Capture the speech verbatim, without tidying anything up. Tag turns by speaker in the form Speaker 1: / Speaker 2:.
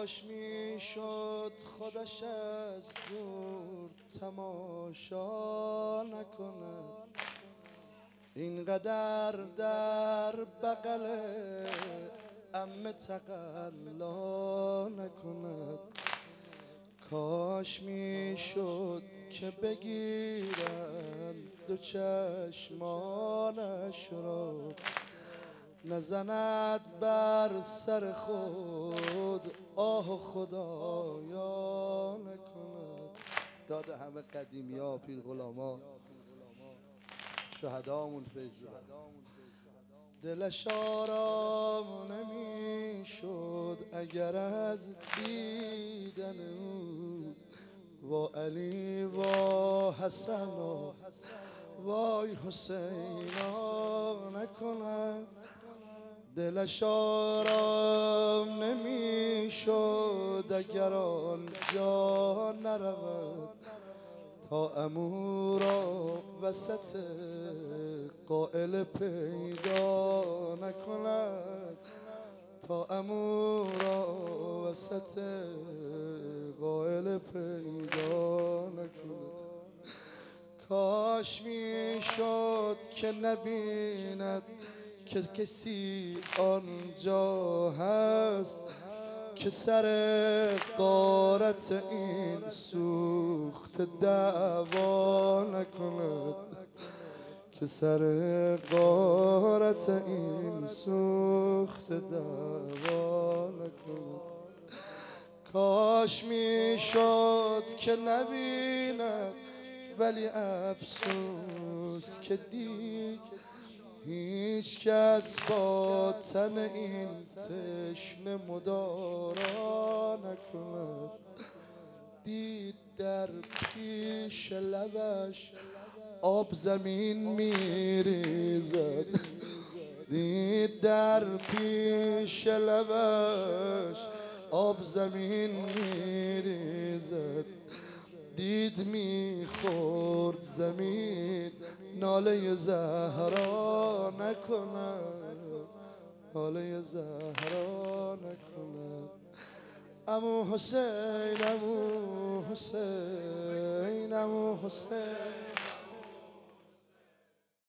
Speaker 1: کاش میشد خودش از دور تماشا نکند، اینقدر در بغل عمه تقلا نکند. کاش میشد که بگیرن دو چشمانش را، نزند بر سر خود آه خدایا نکند. داد همه قدیمی ها، پیر غلاما، شهدامون فیض ببر. دلش آرام نمیشد اگر از دیدن او، وا علی وا حسن و وای حسینا نکند. دلش آرام نمیشد اگر آنجا نرود، تا عمو را وسط قائل پیدا نکند، تا عمو را وسط قائل پیدا نکند. کاش میشد که نبیند که کسی آنجا هست، که سر غارت این سوخت دعوا نکند، که سر غارت این سوخت دعوا نکند. کاش میشد که نبیند ولی افسوس که دید هیچ کس با تن این تشنه مدارا نکند. دید در پیش لبش آب زمین میریزد، دید در پیش لبش آب زمین میریزد، دید میخورد زمین ناله زهرا نکند، ناله زهرا نکند. عمو حسین عمو حسین عمو حسین